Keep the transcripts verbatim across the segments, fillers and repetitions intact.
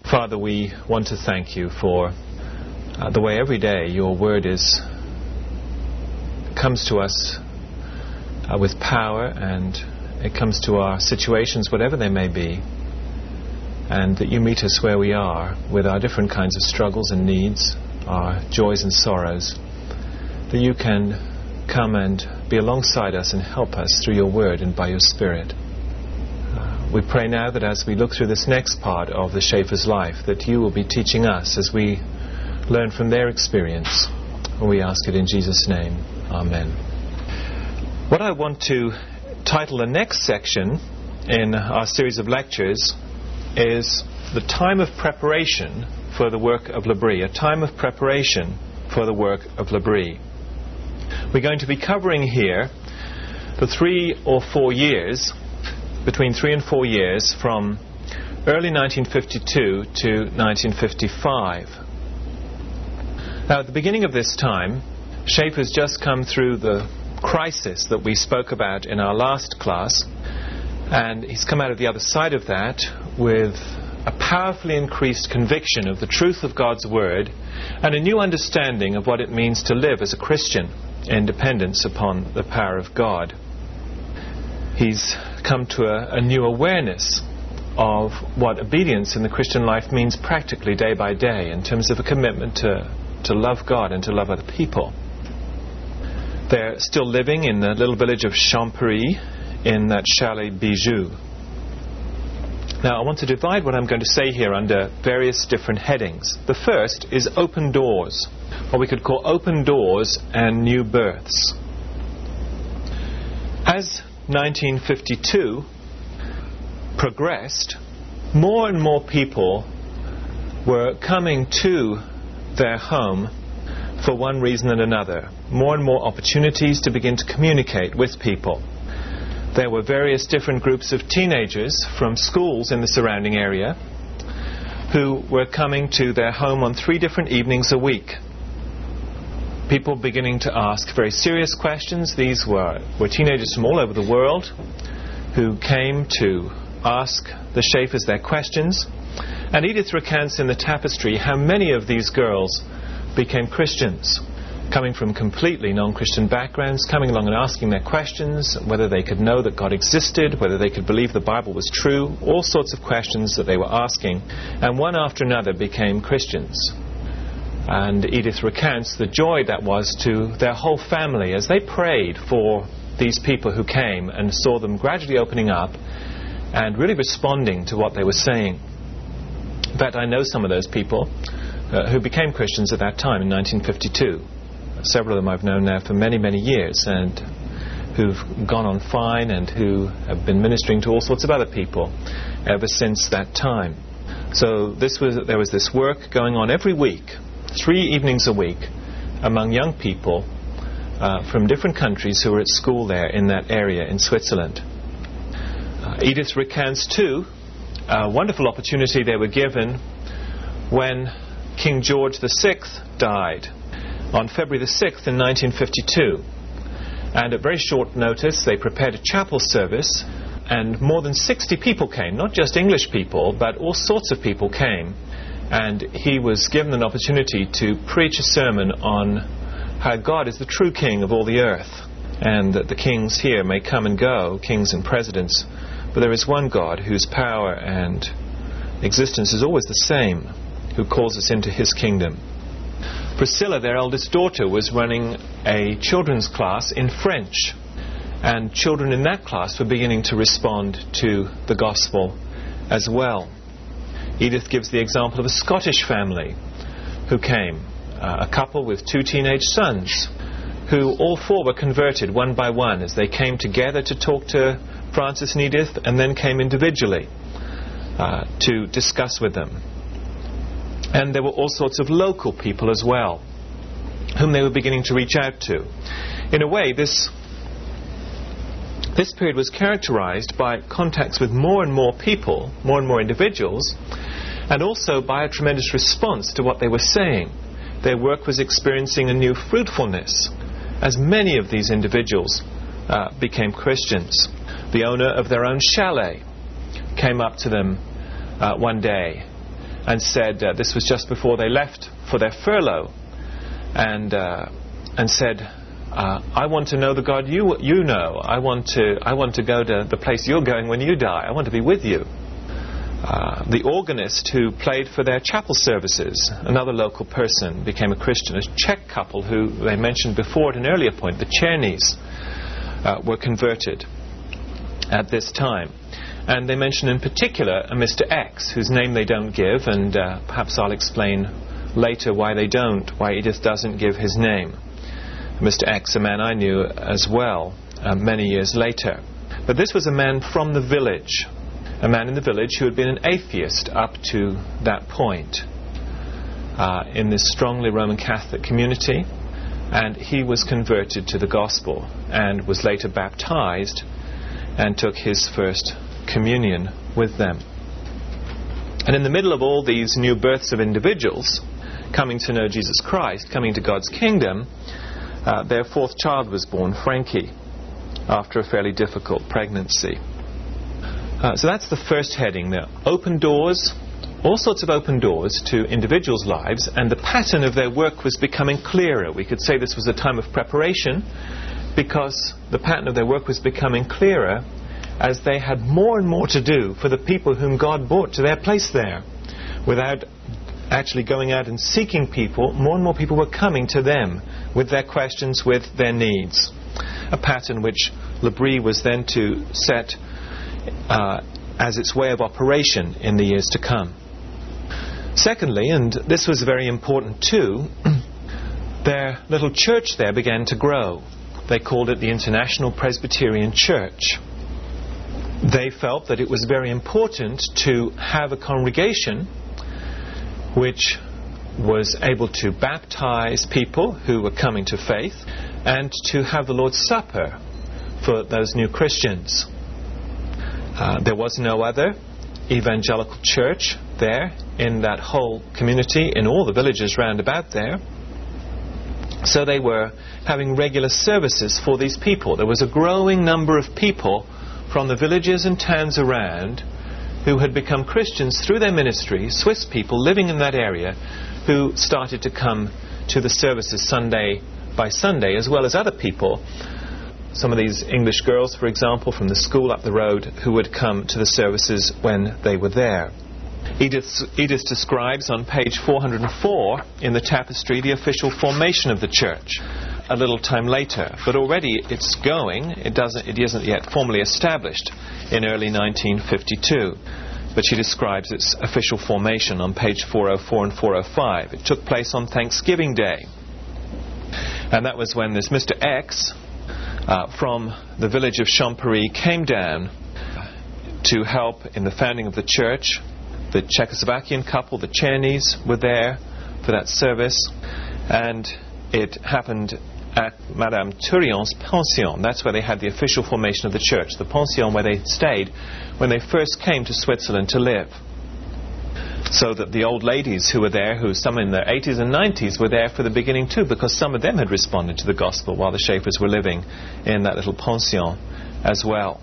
Father, we want to thank you for uh, the way every day your word is comes to us uh, with power, and it comes to our situations, whatever they may be, and that you meet us where we are with our different kinds of struggles and needs, our joys and sorrows, that you can come and be alongside us and help us through your word and by your Spirit. Uh, we pray now that as we look through this next part of the Schaefer's life, that you will be teaching us as we learn from their experience. And we ask it in Jesus' name. Amen. What I want to title the next section in our series of lectures is the time of preparation for the work of L'Abri, a time of preparation for the work of L'Abri. We're going to be covering here the three or four years, between three and four years, from early nineteen fifty-two to nineteen fifty-five. Now, at the beginning of this time, Schaefer's just come through the crisis that we spoke about in our last class, and he's come out of the other side of that with a powerfully increased conviction of the truth of God's Word and a new understanding of what it means to live as a Christian in dependence upon the power of God. He's come to a, a new awareness of what obedience in the Christian life means practically day by day in terms of a commitment to, to love God and to love other people. They're still living in the little village of Champery in that chalet Bijou. Now, I want to divide what I'm going to say here under various different headings. The first is open doors, what we could call open doors and new births. As nineteen fifty-two progressed, more and more people were coming to their home for one reason and another. More and more opportunities to begin to communicate with people. There were various different groups of teenagers from schools in the surrounding area who were coming to their home on three different evenings a week. People beginning to ask very serious questions. These were, were teenagers from all over the world who came to ask the Schaefers their questions. And Edith recounts in the Tapestry how many of these girls became Christians, coming from completely non-Christian backgrounds, coming along and asking their questions, whether they could know that God existed, whether they could believe the Bible was true, all sorts of questions that they were asking, and one after another became Christians. And Edith recounts the joy that was to their whole family as they prayed for these people who came and saw them gradually opening up and really responding to what they were saying. In fact, I know some of those people uh, who became Christians at that time in nineteen fifty-two. Several of them I've known now for many, many years, and who've gone on fine and who have been ministering to all sorts of other people ever since that time. So this was there was this work going on every week, three evenings a week, among young people uh, from different countries who were at school there in that area in Switzerland. Uh, Edith recounts too a wonderful opportunity they were given when King George the Sixth died on February the sixth in nineteen fifty-two. And at very short notice they prepared a chapel service, and more than sixty people came, not just English people, but all sorts of people came. And he was given an opportunity to preach a sermon on how God is the true king of all the earth, and that the kings here may come and go, kings and presidents, but there is one God whose power and existence is always the same, who calls us into his kingdom. Priscilla, their eldest daughter, was running a children's class in French, and children in that class were beginning to respond to the gospel as well. Edith gives the example of a Scottish family who came, uh, a couple with two teenage sons, who all four were converted one by one as they came together to talk to Francis and Edith, and then came individually uh, to discuss with them. And there were all sorts of local people as well, whom they were beginning to reach out to. In a way, this this period was characterized by contacts with more and more people, more and more individuals, and also by a tremendous response to what they were saying. Their work was experiencing a new fruitfulness, as many of these individuals uh, became Christians. The owner of their own chalet came up to them uh, one day and said, uh, this was just before they left for their furlough, and uh, and said, uh, I want to know the God you you know. I want to I want to go to the place you're going when you die. I want to be with you. Uh, the organist who played for their chapel services, another local person, became a Christian. A Czech couple who they mentioned before at an earlier point, the Chernies, uh, were converted at this time. And they mention in particular a Mister X, whose name they don't give, and uh, perhaps I'll explain later why they don't, why Edith doesn't give his name. Mister X, a man I knew as well uh, many years later. But this was a man from the village, a man in the village who had been an atheist up to that point uh, in this strongly Roman Catholic community, and he was converted to the gospel and was later baptized and took his first communion with them. And in the middle of all these new births of individuals coming to know Jesus Christ, coming to God's kingdom, uh, their fourth child was born, Frankie, after a fairly difficult pregnancy. Uh, so that's the first heading there. Open doors, all sorts of open doors to individuals' lives, and the pattern of their work was becoming clearer. We could say this was a time of preparation because the pattern of their work was becoming clearer as they had more and more to do for the people whom God brought to their place there. Without actually going out and seeking people, more and more people were coming to them with their questions, with their needs. A pattern which L'Abri was then to set uh, as its way of operation in the years to come. Secondly, and this was very important too, their little church there began to grow. They called it the International Presbyterian Church. They felt that it was very important to have a congregation which was able to baptize people who were coming to faith and to have the Lord's Supper for those new Christians. Uh, there was no other evangelical church there in that whole community, in all the villages round about there. So they were having regular services for these people. There was a growing number of people from the villages and towns around who had become Christians through their ministry, Swiss people living in that area, who started to come to the services Sunday by Sunday, as well as other people. Some of these English girls, for example, from the school up the road, who would come to the services when they were there. Edith, Edith describes on page four hundred four in the tapestry the official formation of the church a little time later, but already it's going. It doesn't. It isn't yet formally established in early nineteen fifty-two, but she describes its official formation on page four oh four and four oh five. It took place on Thanksgiving Day, and that was when this Mister X uh, from the village of Champéry came down to help in the founding of the church. The Czechoslovakian couple, the Chernies, were there for that service, and it happened at Madame Tourion's pension. That's where they had the official formation of the church, the pension where they stayed when they first came to Switzerland to live. So that the old ladies who were there, who some in their eighties and nineties, were there for the beginning too, because some of them had responded to the gospel while the Schaeffers were living in that little pension as well.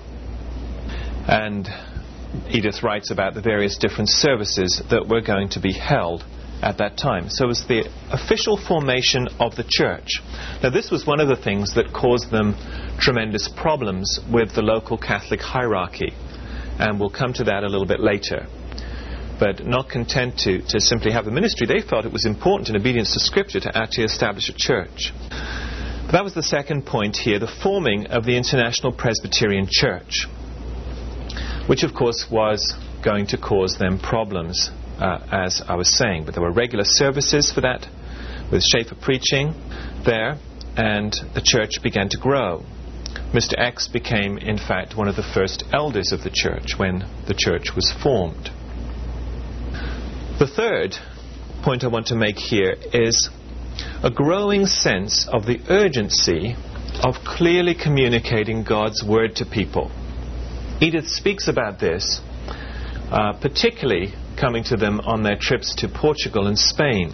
And Edith writes about the various different services that were going to be held at that time. So it was the official formation of the church. Now this was one of the things that caused them tremendous problems with the local Catholic hierarchy, and we'll come to that a little bit later. But not content to, to simply have a ministry, they felt it was important in obedience to Scripture to actually establish a church. But that was the second point here, the forming of the International Presbyterian Church, which of course was going to cause them problems, uh, as I was saying. But there were regular services for that, with Schaeffer preaching there, and the church began to grow. Mister X became, in fact, one of the first elders of the church when the church was formed. The third point I want to make here is a growing sense of the urgency of clearly communicating God's word to people. Edith speaks about this, uh, particularly coming to them on their trips to Portugal and Spain.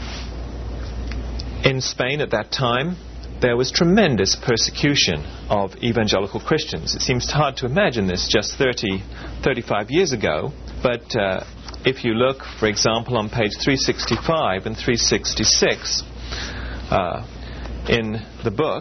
In Spain at that time, there was tremendous persecution of evangelical Christians. It seems hard to imagine this just thirty, thirty-five years ago, but uh, if you look, for example, on page three sixty-five and three sixty-six uh, in the book,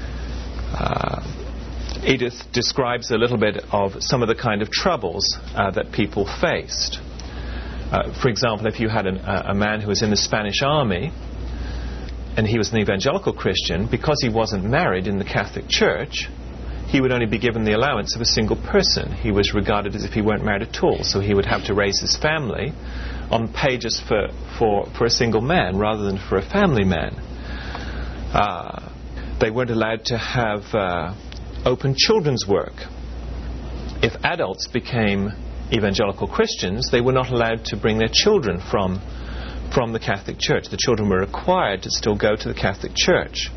uh, Edith describes a little bit of some of the kind of troubles uh, that people faced. Uh, for example, if you had an, uh, a man who was in the Spanish army, and he was an evangelical Christian, because he wasn't married in the Catholic Church, he would only be given the allowance of a single person. He was regarded as if he weren't married at all, so he would have to raise his family on pay just for, for, for a single man rather than for a family man. Uh, they weren't allowed to have uh, open children's work. If adults became evangelical Christians, they were not allowed to bring their children from, from the Catholic Church. The children were required to still go to the Catholic Church.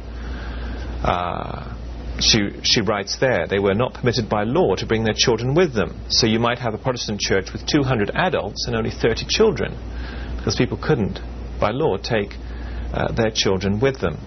Uh, She, she writes there, they were not permitted by law to bring their children with them. So you might have a Protestant church with two hundred adults and only thirty children, because people couldn't, by law, take uh, their children with them.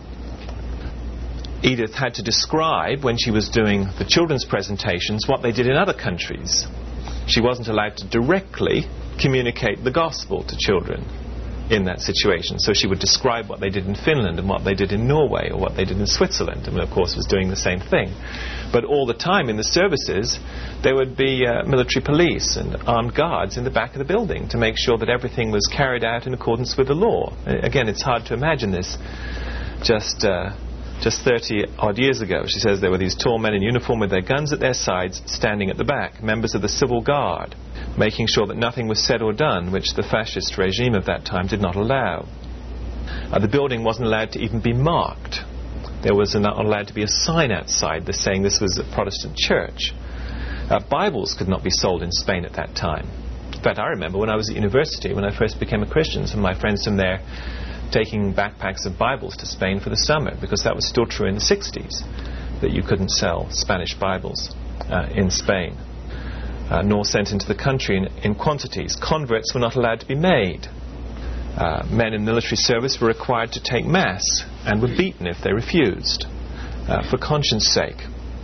Edith had to describe, when she was doing the children's presentations, what they did in other countries. She wasn't allowed to directly communicate the gospel to children in that situation. So she would describe what they did in Finland and what they did in Norway or what they did in Switzerland, and of course was doing the same thing. But all the time in the services there would be uh, military police and armed guards in the back of the building to make sure that everything was carried out in accordance with the law. Uh, again, it's hard to imagine this just uh, just thirty odd years ago. She says there were these tall men in uniform with their guns at their sides standing at the back, members of the civil guard, making sure that nothing was said or done which the fascist regime of that time did not allow. Uh, the building wasn't allowed to even be marked. There was not allowed to be a sign outside that's saying this was a Protestant church. Uh, Bibles could not be sold in Spain at that time. In fact, I remember when I was at university, when I first became a Christian, some of my friends from there taking backpacks of Bibles to Spain for the summer, because that was still true in the sixties, that you couldn't sell Spanish Bibles uh, in Spain. Uh, nor sent into the country in, in quantities. Converts were not allowed to be made. Uh, men in military service were required to take Mass and were beaten if they refused, uh, for conscience sake.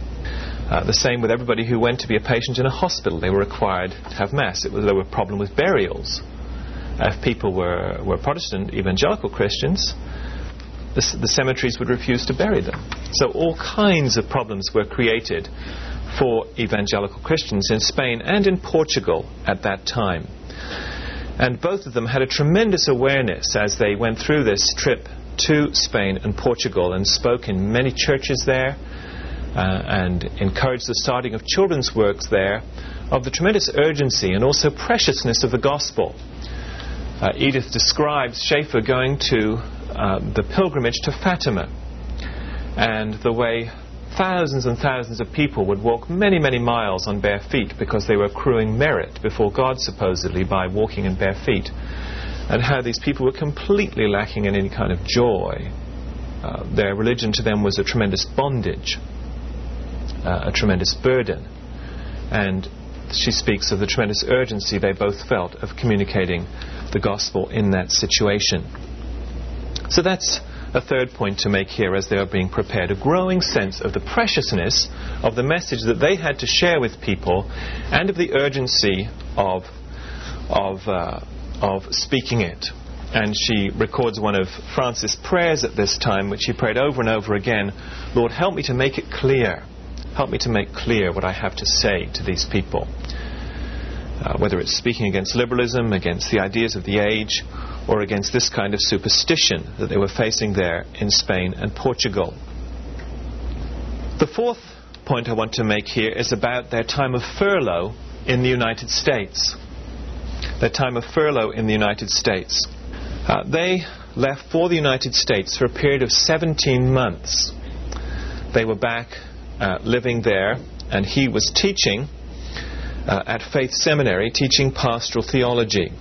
Uh, the same with everybody who went to be a patient in a hospital. They were required to have Mass. It was, there were a problem with burials. Uh, if people were, were Protestant, evangelical Christians, the, the cemeteries would refuse to bury them. So all kinds of problems were created for evangelical Christians in Spain and in Portugal at that time. And both of them had a tremendous awareness as they went through this trip to Spain and Portugal and spoke in many churches there uh, and encouraged the starting of children's works there, of the tremendous urgency and also preciousness of the gospel. Uh, Edith describes Schaeffer going to uh, the pilgrimage to Fatima, and the way thousands and thousands of people would walk many, many miles on bare feet because they were accruing merit before God, supposedly, by walking in bare feet, and how these people were completely lacking in any kind of joy. Uh, their religion to them was a tremendous bondage, uh, a tremendous burden, and she speaks of the tremendous urgency they both felt of communicating the gospel in that situation. So that's a third point to make here as they are being prepared, a growing sense of the preciousness of the message that they had to share with people and of the urgency of of uh, of speaking it. And she records one of Francis' prayers at this time, which he prayed over and over again: Lord, help me to make it clear. Help me to make clear what I have to say to these people. Uh, whether it's speaking against liberalism, against the ideas of the age, or against this kind of superstition that they were facing there in Spain and Portugal. The fourth point I want to make here is about their time of furlough in the United States. Their time of furlough in the United States. Uh, they left for the United States for a period of seventeen months. They were back uh, living there, and he was teaching uh, at Faith Seminary, teaching pastoral theology.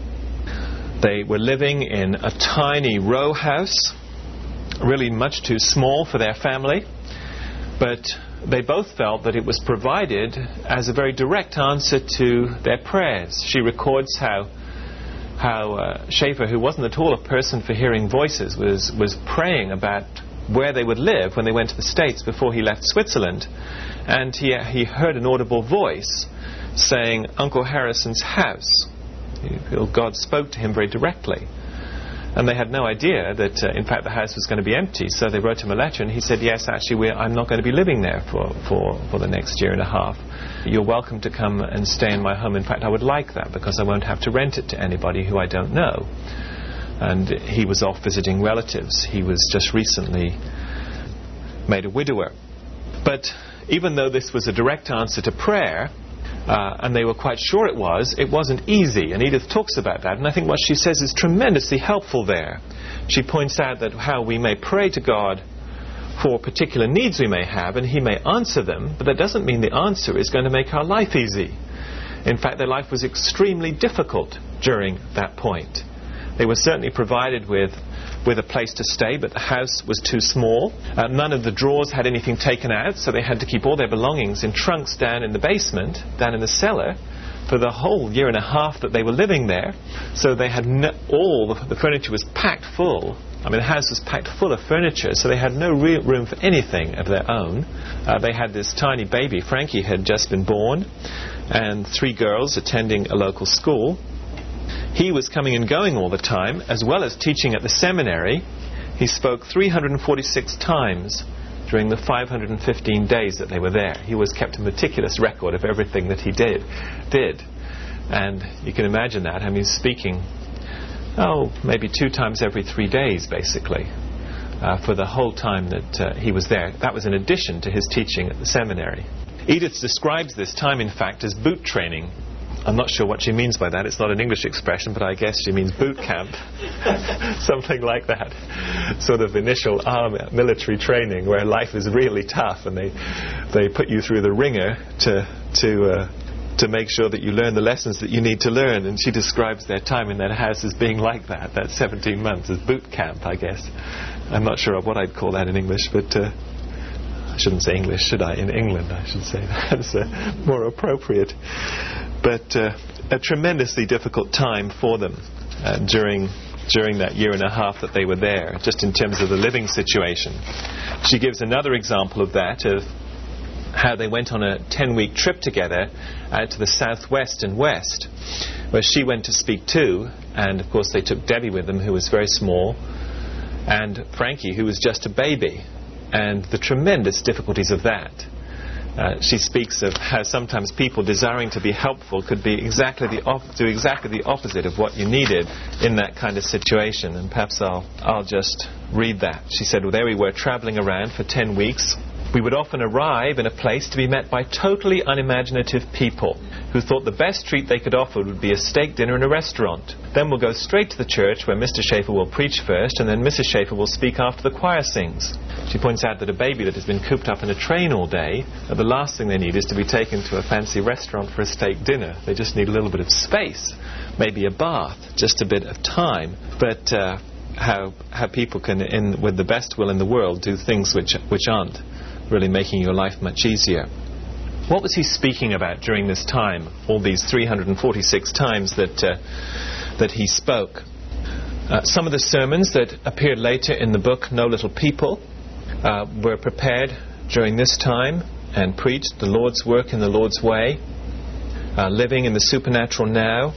They were living in a tiny row house, really much too small for their family, but they both felt that it was provided as a very direct answer to their prayers. She records how how uh, Schaeffer, who wasn't at all a person for hearing voices, was, was praying about where they would live when they went to the States before he left Switzerland. And he, he heard an audible voice saying, Uncle Harrison's house. God spoke to him very directly. And they had no idea that, uh, in fact, the house was going to be empty. So they wrote him a letter, and he said, yes, actually, we're, I'm not going to be living there for, for, for the next year and a half. You're welcome to come and stay in my home. In fact, I would like that, because I won't have to rent it to anybody who I don't know. And he was off visiting relatives. He was just recently made a widower. But even though this was a direct answer to prayer, Uh, and they were quite sure it was, it wasn't easy. And Edith talks about that, and I think what she says is tremendously helpful there. She points out that how we may pray to God for particular needs we may have, and he may answer them, but that doesn't mean the answer is going to make our life easy. In fact, their life was extremely difficult during that point. They were certainly provided with with a place to stay, but the house was too small. Uh, none of the drawers had anything taken out, so they had to keep all their belongings in trunks down in the basement, down in the cellar, for the whole year and a half that they were living there. So they had no, all the, the furniture was packed full. I mean, the house was packed full of furniture, so they had no real room for anything of their own. Uh, they had this tiny baby. Frankie had just been born, and three girls attending a local school. He was coming and going all the time, as well as teaching at the seminary. He spoke three hundred forty-six times during the five hundred fifteen days that they were there. He always kept a meticulous record of everything that he did. did. And you can imagine that. I mean, speaking, oh, maybe two times every three days, basically, uh, for the whole time that uh, he was there. That was in addition to his teaching at the seminary. Edith describes this time, in fact, as boot training. I'm not sure what she means by that. It's not an English expression, but I guess she means boot camp. Something like that. Sort of initial army, military training where life is really tough, and they they put you through the ringer to to uh, to make sure that you learn the lessons that you need to learn. And she describes their time in that house as being like that. That seventeen months as boot camp, I guess. I'm not sure of what I'd call that in English, but uh, I shouldn't say English, should I? In England, I should say that's uh, more appropriate. But uh, a tremendously difficult time for them uh, during during that year and a half that they were there, just in terms of the living situation. She gives another example of that, of how they went on a ten-week trip together out to the southwest and west, where she went to speak too, and of course they took Debbie with them, who was very small, and Frankie, who was just a baby, and the tremendous difficulties of that. Uh, she speaks of how sometimes people desiring to be helpful could be exactly the op- do exactly the opposite of what you needed in that kind of situation. And perhaps I'll I'll just read that. She said, well, there we were traveling around for ten weeks. We would often arrive in a place to be met by totally unimaginative people who thought the best treat they could offer would be a steak dinner in a restaurant. Then we'll go straight to the church where Mister Schaefer will preach first, and then Missus Schaefer will speak after the choir sings. She points out that a baby that has been cooped up in a train all day, that the last thing they need is to be taken to a fancy restaurant for a steak dinner. They just need a little bit of space, maybe a bath, just a bit of time. But uh, how how people can, in with the best will in the world, do things which which aren't really making your life much easier. What was he speaking about during this time, all these three hundred forty-six times that uh, that he spoke? Uh, some of the sermons that appeared later in the book, No Little People, uh, were prepared during this time and preached the Lord's work in the Lord's way, uh, living in the supernatural now.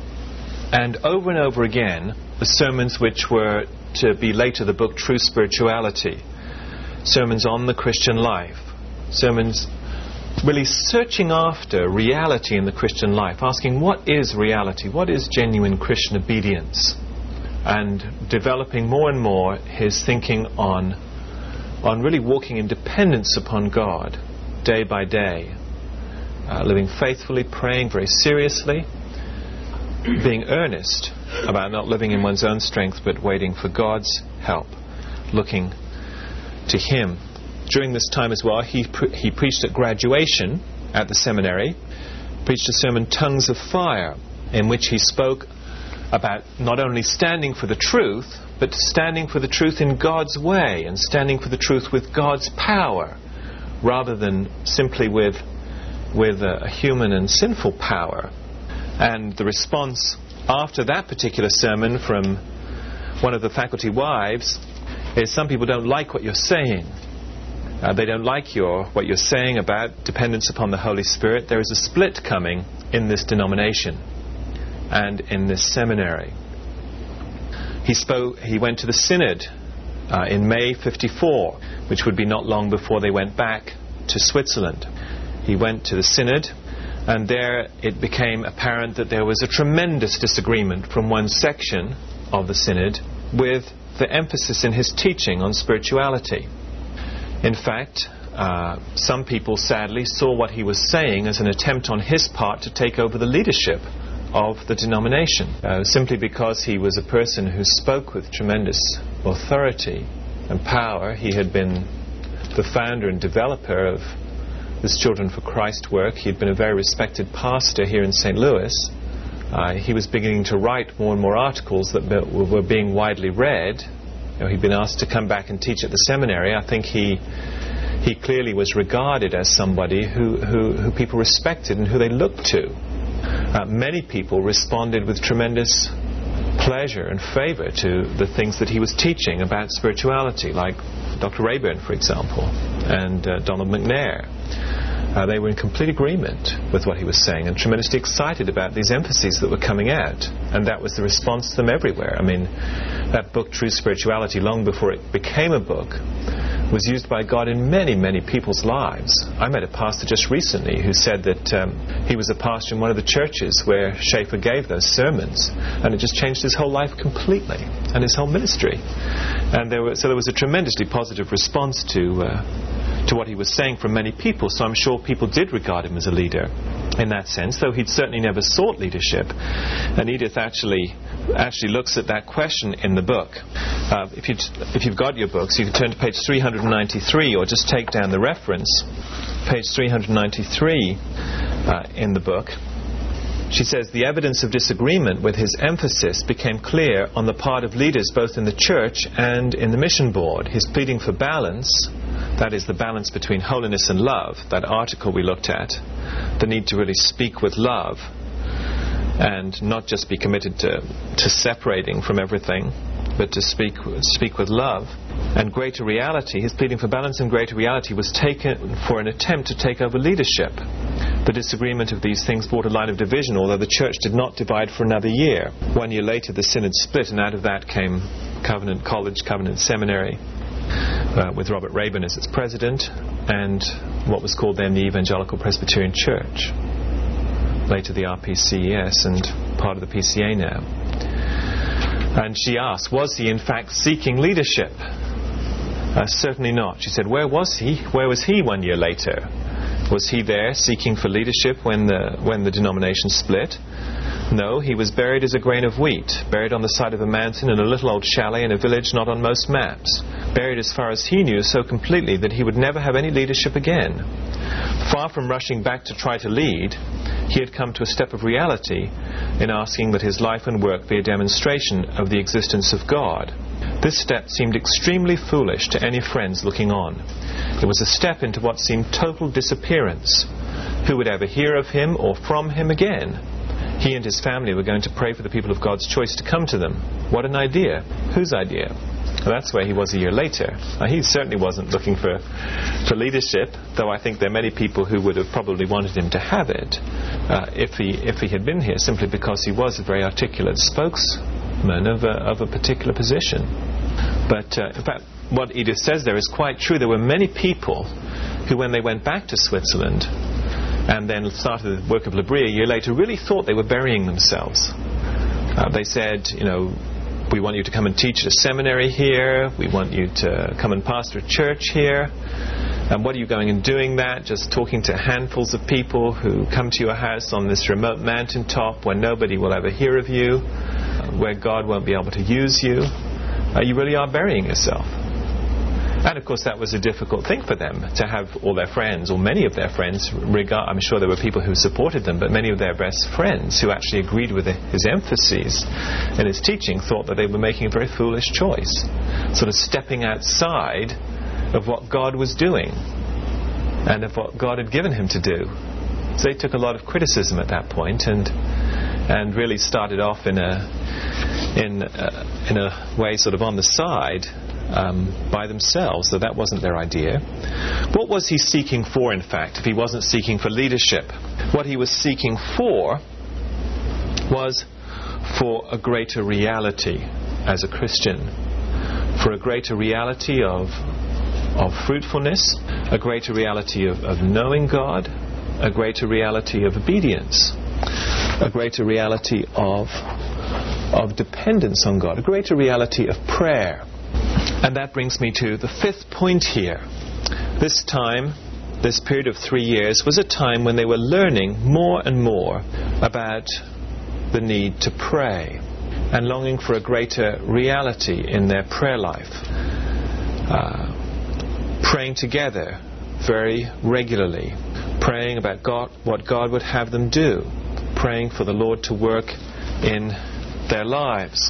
And over and over again, the sermons which were to be later the book True Spirituality, sermons on the Christian life, sermons really searching after reality in the Christian life, asking what is reality, what is genuine Christian obedience, and developing more and more his thinking on on really walking in dependence upon God day by day, uh, living faithfully, praying very seriously, being earnest about not living in one's own strength but waiting for God's help, looking to him. During this time as well, he pre- he preached at graduation at the seminary, preached a sermon, Tongues of Fire, in which he spoke about not only standing for the truth, but standing for the truth in God's way, and standing for the truth with God's power, rather than simply with with a, a human and sinful power. And the response after that particular sermon from one of the faculty wives is, some people don't like what you're saying. Uh, they don't like your what you're saying about dependence upon the Holy Spirit. There is a split coming in this denomination. and in this seminary. He spoke. He went to the synod uh, in May fifty-four, which would be not long before they went back to Switzerland. He went to the synod, and there it became apparent that there was a tremendous disagreement from one section of the synod with the emphasis in his teaching on spirituality. In fact, uh, some people sadly saw what he was saying as an attempt on his part to take over the leadership of the denomination, uh, simply because he was a person who spoke with tremendous authority and power. He had been the founder and developer of this Children for Christ work. He had been a very respected pastor here in Saint Louis. Uh, he was beginning to write more and more articles that be, were being widely read. You know, he'd been asked to come back and teach at the seminary. I think he he clearly was regarded as somebody who, who, who people respected and who they looked to. Uh, many people responded with tremendous pleasure and favor to the things that he was teaching about spirituality, like Doctor Rayburn, for example, and uh, Donald McNair. Uh, they were in complete agreement with what he was saying and tremendously excited about these emphases that were coming out. And that was the response to them everywhere. I mean, that book, True Spirituality, long before it became a book, was used by God in many, many people's lives. I met a pastor just recently who said that um, he was a pastor in one of the churches where Schaeffer gave those sermons, and it just changed his whole life completely and his whole ministry. And there were, so there was a tremendously positive response to uh, to what he was saying from many people. So I'm sure people did regard him as a leader in that sense, though he'd certainly never sought leadership. And Edith actually actually looks at that question in the book. Uh, if, you, if you've got your books, you can turn to page three hundred ninety-three, or just take down the reference, page three hundred ninety-three uh, in the book. She says, the evidence of disagreement with his emphasis became clear on the part of leaders both in the church and in the mission board. His pleading for balance, that is the balance between holiness and love, that article we looked at, the need to really speak with love and not just be committed to, to separating from everything, but to speak speak with love, and greater reality. His pleading for balance and greater reality was taken for an attempt to take over leadership. The disagreement of these things brought a line of division, although the church did not divide for another year. One year later the synod split, and out of that came Covenant College, Covenant Seminary, uh, with Robert Rayburn as its president, and what was called then the Evangelical Presbyterian Church, later the R P C E S and part of the P C A now. And she asked, was he in fact seeking leadership? Uh, certainly not. She said, where was he? Where was he one year later? Was he there seeking for leadership when the when the denomination split? No, he was buried as a grain of wheat, buried on the side of a mountain in a little old chalet in a village not on most maps, buried as far as he knew so completely that he would never have any leadership again. Far from rushing back to try to lead, he had come to a step of reality in asking that his life and work be a demonstration of the existence of God. This step seemed extremely foolish to any friends looking on. It was a step into what seemed total disappearance. Who would ever hear of him or from him again? He and his family were going to pray for the people of God's choice to come to them. What an idea. Whose idea? Well, that's where he was a year later. Now, he certainly wasn't looking for, for leadership, though I think there are many people who would have probably wanted him to have it uh, if he if he had been here, simply because he was a very articulate spokesman of a, of a particular position. But uh, in fact, what Edith says there is quite true. There were many people who, when they went back to Switzerland and then started the work of L'Abri a year later, really thought they were burying themselves. Uh, they said, you know, we want you to come and teach at a seminary here. We want you to come and pastor a church here. And what are you going and doing that? Just talking to handfuls of people who come to your house on this remote mountaintop where nobody will ever hear of you, where God won't be able to use you. Uh, you really are burying yourself. And of course that was a difficult thing for them, to have all their friends, or many of their friends, regard, I'm sure there were people who supported them, but many of their best friends who actually agreed with his emphases and his teaching thought that they were making a very foolish choice, sort of stepping outside of what God was doing and of what God had given him to do. So they took a lot of criticism at that point, and and really started off in a in a, in a way sort of on the side um, by themselves, so that wasn't their idea. What was he seeking for, in fact, if he wasn't seeking for leadership? What he was seeking for was for a greater reality as a Christian, for a greater reality of of fruitfulness, a greater reality of, of knowing God, a greater reality of obedience, a greater reality of of dependence on God, a greater reality of prayer. And that brings me to the fifth point here. This time, this period of three years, was a time when they were learning more and more about the need to pray and longing for a greater reality in their prayer life. Uh, praying together very regularly, praying about God, what God would have them do, praying for the Lord to work in their lives.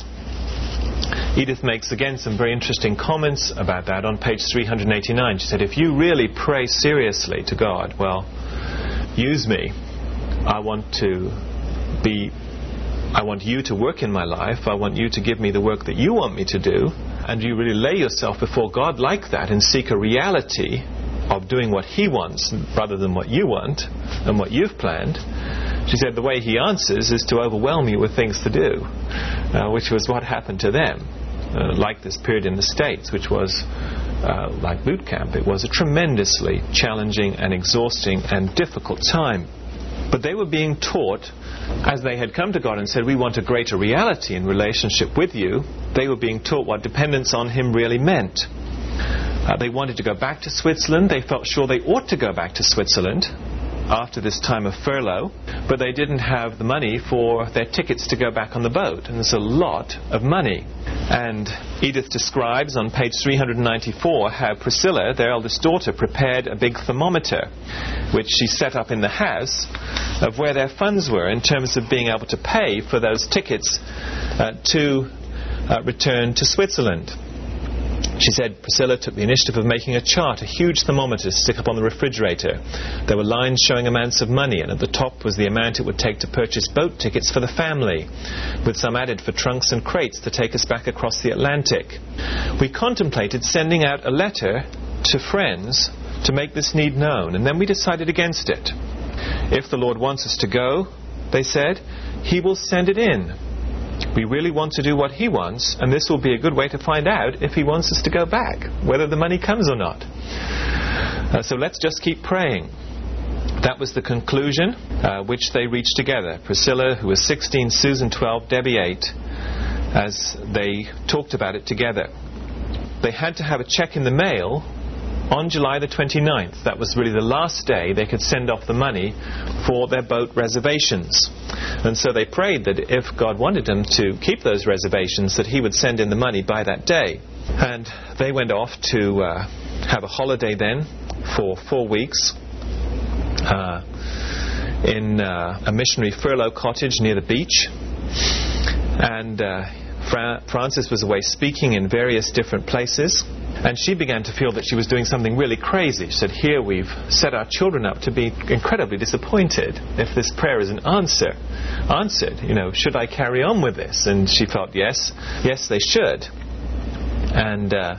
Edith makes again some very interesting comments about that on page three hundred eighty-nine. She said, if you really pray seriously to God, well, use me. I want to be, I want you to work in my life. I want you to give me the work that you want me to do. And you really lay yourself before God like that and seek a reality of doing what He wants rather than what you want and what you've planned. She said the way He answers is to overwhelm you with things to do, uh, which was what happened to them. Uh, like this period in the States, which was uh, like boot camp. It was a tremendously challenging and exhausting and difficult time. But they were being taught, as they had come to God and said, we want a greater reality in relationship with you, they were being taught what dependence on Him really meant. Uh, they wanted to go back to Switzerland. They felt sure they ought to go back to Switzerland after this time of furlough, but they didn't have the money for their tickets to go back on the boat, and there's a lot of money. And Edith describes on page three hundred ninety-four how Priscilla, their eldest daughter, prepared a big thermometer which she set up in the house of where their funds were in terms of being able to pay for those tickets uh, to uh, return to Switzerland. She said Priscilla took the initiative of making a chart, a huge thermometer to stick up on the refrigerator. There were lines showing amounts of money, and at the top was the amount it would take to purchase boat tickets for the family, with some added for trunks and crates to take us back across the Atlantic. We contemplated sending out a letter to friends to make this need known, and then we decided against it. If the Lord wants us to go, they said, He will send it in. We really want to do what He wants, and this will be a good way to find out if He wants us to go back, whether the money comes or not. Uh, so let's just keep praying. That was the conclusion uh, which they reached together. Priscilla, who was sixteen, Susan twelve, Debbie eight, as they talked about it together. They had to have a check in the mail on July the twenty-ninth. That was really the last day they could send off the money for their boat reservations. And so they prayed that if God wanted them to keep those reservations, that He would send in the money by that day. And they went off to uh, have a holiday then for four weeks uh, in uh, a missionary furlough cottage near the beach. And uh, Fra- Frances was away speaking in various different places. And she began to feel that she was doing something really crazy. She said, here we've set our children up to be incredibly disappointed if this prayer isn't answer, answered. You know, should I carry on with this? And she felt, yes, yes, they should. And uh,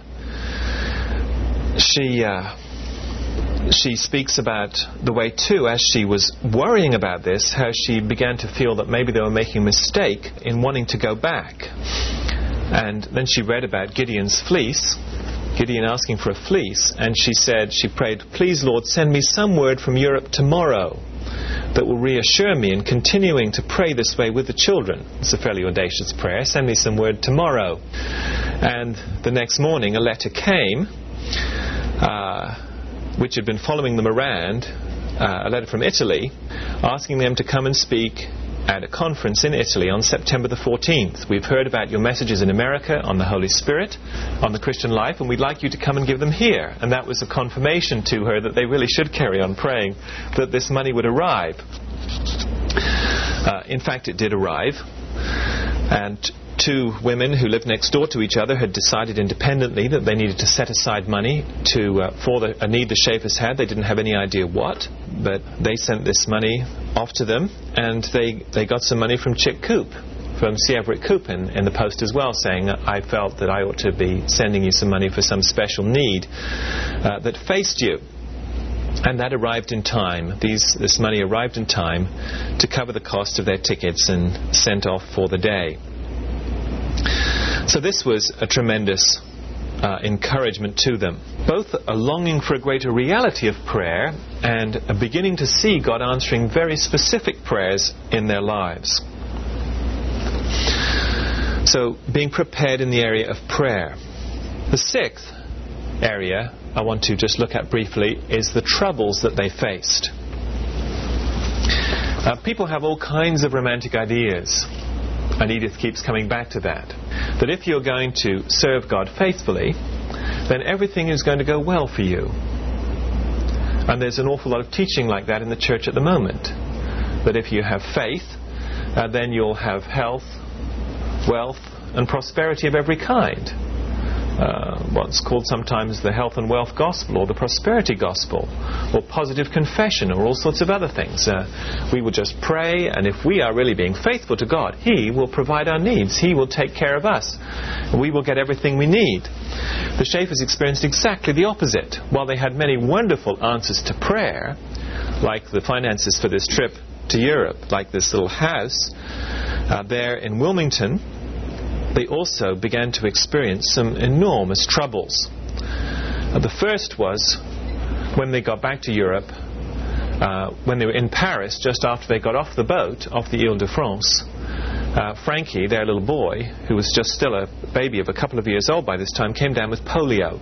she uh, she speaks about the way, too, as she was worrying about this, how she began to feel that maybe they were making a mistake in wanting to go back. And then she read about Gideon's fleece, Gideon asking for a fleece, and she said, she prayed, please, Lord, send me some word from Europe tomorrow that will reassure me in continuing to pray this way with the children. It's a fairly audacious prayer. Send me some word tomorrow. And the next morning a letter came, uh, which had been following them around, uh, a letter from Italy, asking them to come and speak at a conference in Italy on September the fourteenth. We've heard about your messages in America on the Holy Spirit, on the Christian life, and we'd like you to come and give them here. And that was a confirmation to her that they really should carry on praying that this money would arrive. Uh, in fact, it did arrive. And two women who lived next door to each other had decided independently that they needed to set aside money to uh, for the, a need the Schaefers had. They didn't have any idea what, but they sent this money off to them, and they, they got some money from Chick Coop, from C. Everett Koop in, in the post as well, saying, I felt that I ought to be sending you some money for some special need uh, that faced you. And that arrived in time. These, this money arrived in time to cover the cost of their tickets and sent off for the day. So this was a tremendous uh, encouragement to them. Both a longing for a greater reality of prayer and a beginning to see God answering very specific prayers in their lives. So being prepared in the area of prayer. The sixth area I want to just look at briefly is the troubles that they faced. Uh, people have all kinds of romantic ideas, and Edith keeps coming back to that. That if you're going to serve God faithfully, then everything is going to go well for you. And there's an awful lot of teaching like that in the church at the moment. That if you have faith, uh, then you'll have health, wealth, and prosperity of every kind. Uh, what's called sometimes the health and wealth gospel, or the prosperity gospel, or positive confession, or all sorts of other things. Uh, we will just pray, and if we are really being faithful to God, He will provide our needs. He will take care of us. We will get everything we need. The Schaeffers experienced exactly the opposite. While they had many wonderful answers to prayer, like the finances for this trip to Europe, like this little house uh, there in Wilmington, they also began to experience some enormous troubles. Uh, the first was when they got back to Europe, uh, when they were in Paris, just after they got off the boat, off the Ile-de-France, uh, Frankie, their little boy, who was just still a baby of a couple of years old by this time, came down with polio.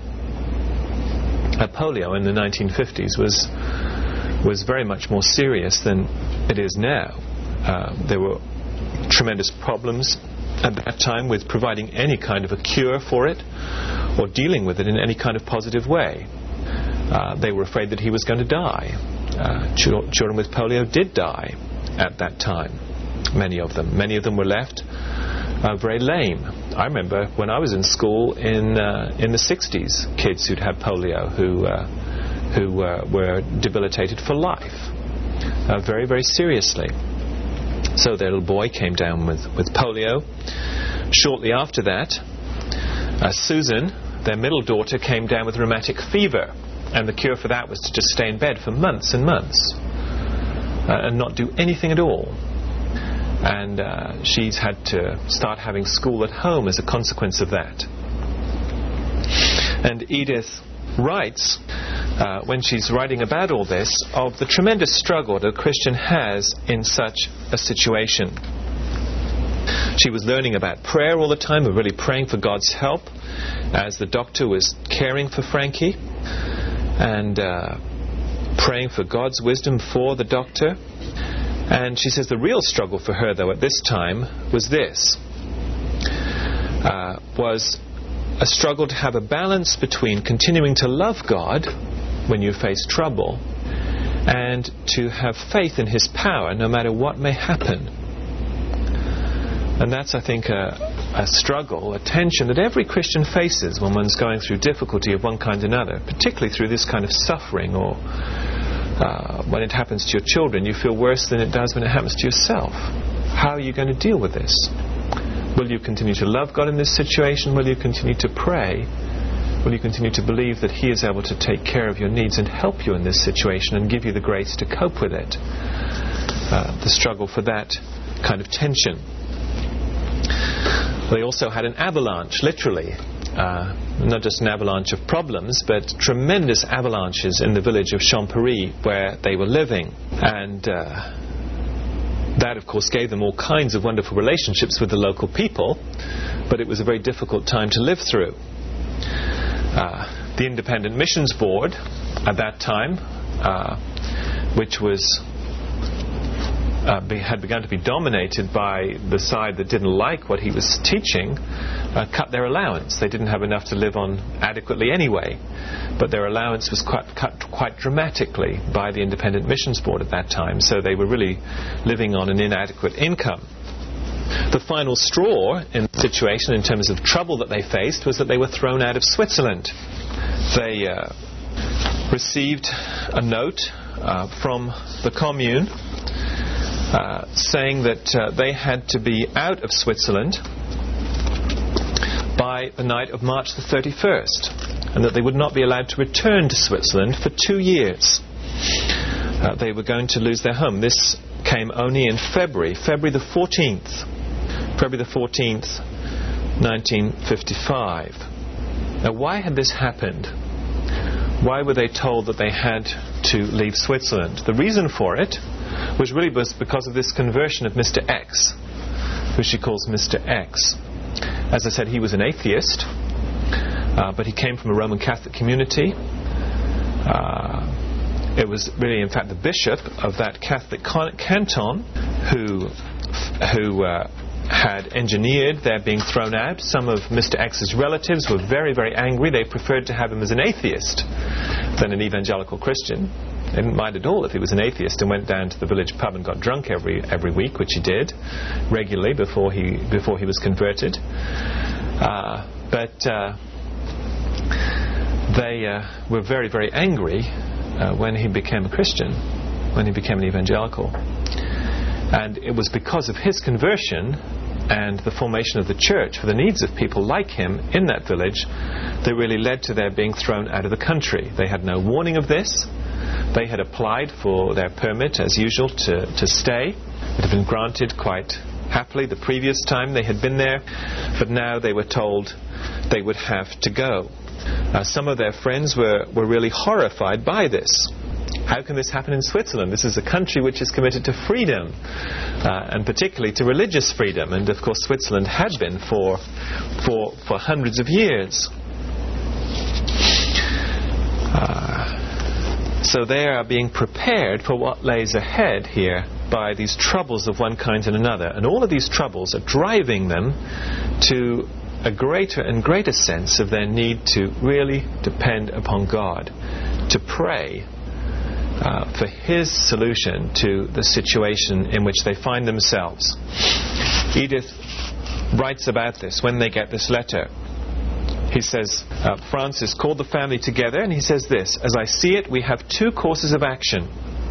Uh, polio in the nineteen fifties was, was very much more serious than it is now. Uh, there were tremendous problems at that time with providing any kind of a cure for it or dealing with it in any kind of positive way. Uh, they were afraid that he was going to die. Uh, ch- children with polio did die at that time, many of them. Many of them were left uh, very lame. I remember when I was in school in uh, in the sixties, kids who'd had polio who, uh, who uh, were debilitated for life, uh, very, very seriously. So their little boy came down with, with polio. Shortly after that, uh, Susan, their middle daughter, came down with rheumatic fever. And the cure for that was to just stay in bed for months and months uh, and not do anything at all. And uh, she's had to start having school at home as a consequence of that. And Edith writes, uh, when she's writing about all this, of the tremendous struggle that a Christian has in such a situation. She was learning about prayer all the time, and really praying for God's help as the doctor was caring for Frankie, and uh, praying for God's wisdom for the doctor. And she says the real struggle for her, though, at this time was this, uh, was a struggle to have a balance between continuing to love God when you face trouble and to have faith in His power no matter what may happen. And that's, I think, a, a struggle, a tension that every Christian faces when one's going through difficulty of one kind or another, particularly through this kind of suffering, or uh, when it happens to your children, you feel worse than it does when it happens to yourself. How are you going to deal with this? Will you continue to love God in this situation? Will you continue to pray? Will you continue to believe that He is able to take care of your needs and help you in this situation and give you the grace to cope with it? Uh, the struggle for that kind of tension. They also had an avalanche, literally. Uh, not just an avalanche of problems, but tremendous avalanches in the village of Champery where they were living. And uh, that, of course, gave them all kinds of wonderful relationships with the local people, but it was a very difficult time to live through. Uh, the Independent Missions Board at that time, uh, which was uh, be, had begun to be dominated by the side that didn't like what he was teaching, uh, cut their allowance. They didn't have enough to live on adequately anyway, but their allowance was quite, cut quite dramatically by the Independent Missions Board at that time, so they were really living on an inadequate income. The final straw in the situation, in terms of trouble that they faced, was that they were thrown out of Switzerland. They uh, received a note uh, from the commune uh, saying that uh, they had to be out of Switzerland by the night of March the thirty-first, and that they would not be allowed to return to Switzerland for two years. uh, they were going to lose their home. This came only in February, February the fourteenth, February the fourteenth, nineteen fifty-five. Now, why had this happened? Why were they told that they had to leave Switzerland? The reason for it was really because of this conversion of Mister X, who she calls Mister X. As I said, he was an atheist, uh, but he came from a Roman Catholic community. Uh, it was really, in fact, the bishop of that Catholic canton who, who uh, had engineered their being thrown out. Some of Mister X's relatives were very, very angry. They preferred to have him as an atheist than an evangelical Christian. They didn't mind at all if he was an atheist and went down to the village pub and got drunk every every week, which he did regularly before he before he was converted. Uh, but uh, they uh, were very, very angry uh, when he became a Christian, when he became an evangelical. And it was because of his conversion and the formation of the church for the needs of people like him in that village that really led to their being thrown out of the country. They had no warning of this. They had applied for their permit, as usual, to, to stay. It had been granted quite happily the previous time they had been there, but now they were told they would have to go. Uh, some of their friends were, were really horrified by this. How can this happen in Switzerland? This is a country which is committed to freedom, uh, and particularly to religious freedom. And of course Switzerland had been for, for, for hundreds of years. Uh, so they are being prepared for what lays ahead here by these troubles of one kind and another. And all of these troubles are driving them to a greater and greater sense of their need to really depend upon God, to pray Uh, for His solution to the situation in which they find themselves. Edith writes about this when they get this letter. He says, uh, Francis called the family together and he says this: as I see it, we have two courses of action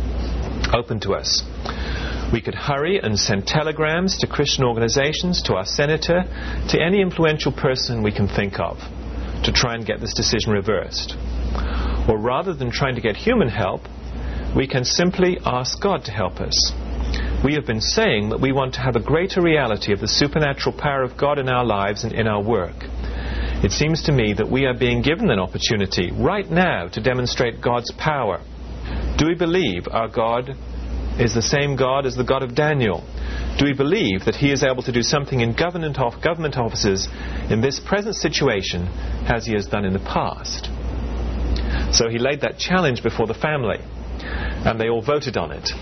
open to us. We could hurry and send telegrams to Christian organizations, to our senator, to any influential person we can think of, to try and get this decision reversed. Or rather than trying to get human help, we can simply ask God to help us. We have been saying that we want to have a greater reality of the supernatural power of God in our lives and in our work. It seems to me that we are being given an opportunity right now to demonstrate God's power. Do we believe our God is the same God as the God of Daniel? Do we believe that He is able to do something in government, off, government offices in this present situation as He has done in the past? So he laid that challenge before the family. And they all voted on it.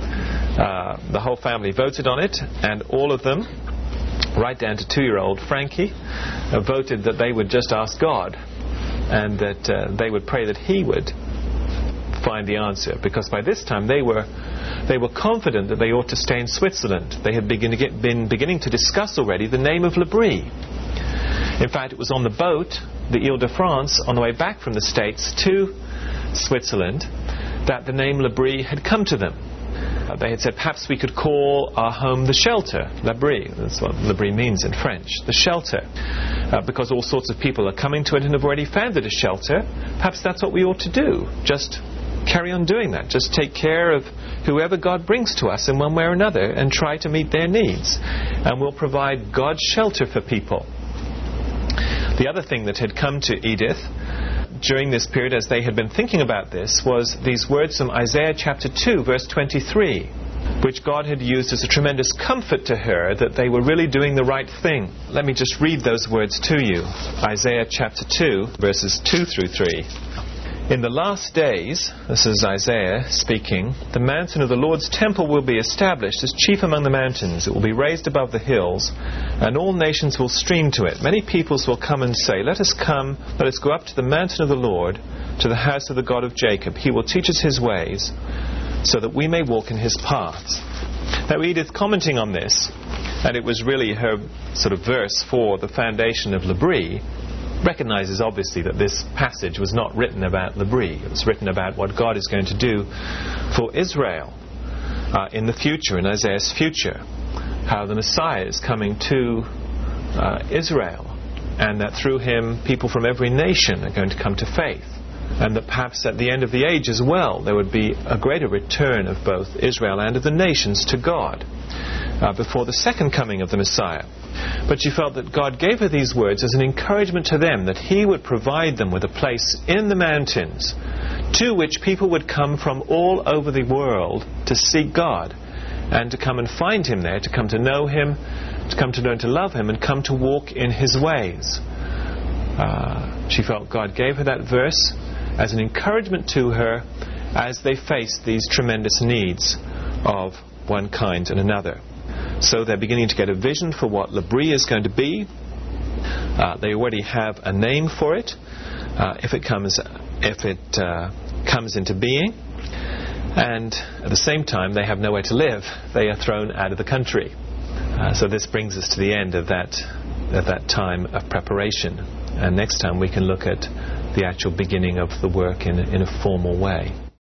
Uh, the whole family voted on it, and all of them, right down to two-year-old Frankie, uh, voted that they would just ask God, and that uh, they would pray that He would find the answer. Because by this time they were they were confident that they ought to stay in Switzerland. They had begin to get, been beginning to discuss already the name of L'Abri. In fact, it was on the boat, the Ile-de-France, on the way back from the States to Switzerland, that the name L'Abri had come to them. Uh, they had said, perhaps we could call our home the shelter. L'Abri, that's what L'Abri means in French, the shelter. Uh, because all sorts of people are coming to it and have already found it a shelter. Perhaps that's what we ought to do. Just carry on doing that. Just take care of whoever God brings to us in one way or another and try to meet their needs. And we'll provide God's shelter for people. The other thing that had come to Edith during this period, as they had been thinking about this, was these words from Isaiah chapter two, verse twenty-three, which God had used as a tremendous comfort to her that they were really doing the right thing. Let me just read those words to you. Isaiah chapter two, verses two through three. In the last days, this is Isaiah speaking, the mountain of the Lord's temple will be established as chief among the mountains. It will be raised above the hills, and all nations will stream to it. Many peoples will come and say, let us come, let us go up to the mountain of the Lord, to the house of the God of Jacob. He will teach us His ways, so that we may walk in His paths. Now Edith, commenting on this, and it was really her sort of verse for the foundation of L'Abri, recognizes obviously that this passage was not written about L'Abri. It was written about what God is going to do for Israel uh, in the future, in Isaiah's future. How the Messiah is coming to uh, Israel, and that through him people from every nation are going to come to faith. and that perhaps at the end of the age as well there would be a greater return of both Israel and of the nations to God uh, before the second coming of the Messiah. But she felt that God gave her these words as an encouragement to them, that He would provide them with a place in the mountains to which people would come from all over the world to seek God and to come and find Him there, to come to know Him, to come to learn to love Him, and come to walk in His ways. Uh, she felt God gave her that verse as an encouragement to her as they faced these tremendous needs of one kind and another. So they're beginning to get a vision for what L'Abri is going to be. Uh, they already have a name for it uh, if it comes if it uh, comes into being. And at the same time, they have nowhere to live. They are thrown out of the country. Uh, so this brings us to the end of that of that time of preparation. And next time we can look at the actual beginning of the work in, in a formal way.